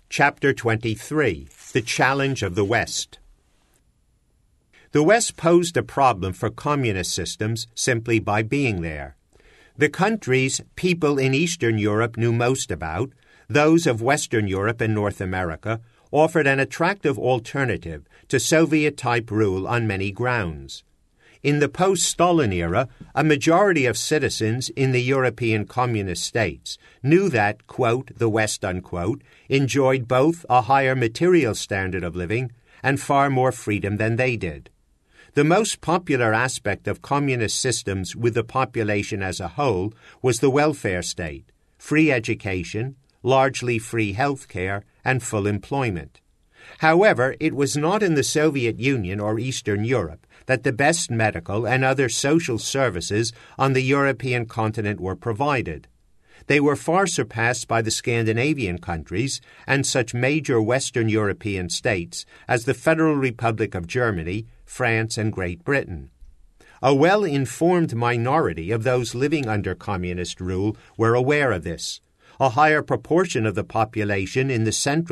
Chapter 23, The Challenge of the West. The West posed a problem for communist systems simply by being there. The countries people in Eastern Europe knew most about, those of Western Europe and North America, offered an attractive alternative to Soviet-type rule on many grounds. In the post-Stalin era, a majority of citizens in the European communist states knew that, quote, the West, unquote, enjoyed both a higher material standard of living and far more freedom than they did. The most popular aspect of communist systems with the population as a whole was the welfare state, free education, largely free health care, and full employment. However, it was not in the Soviet Union or Eastern Europe that the best medical and other social services on the European continent were provided. They were far surpassed by the Scandinavian countries and such major Western European states as the Federal Republic of Germany, France, and Great Britain. A well-informed minority of those living under communist rule were aware of this. A higher proportion of the population in the Central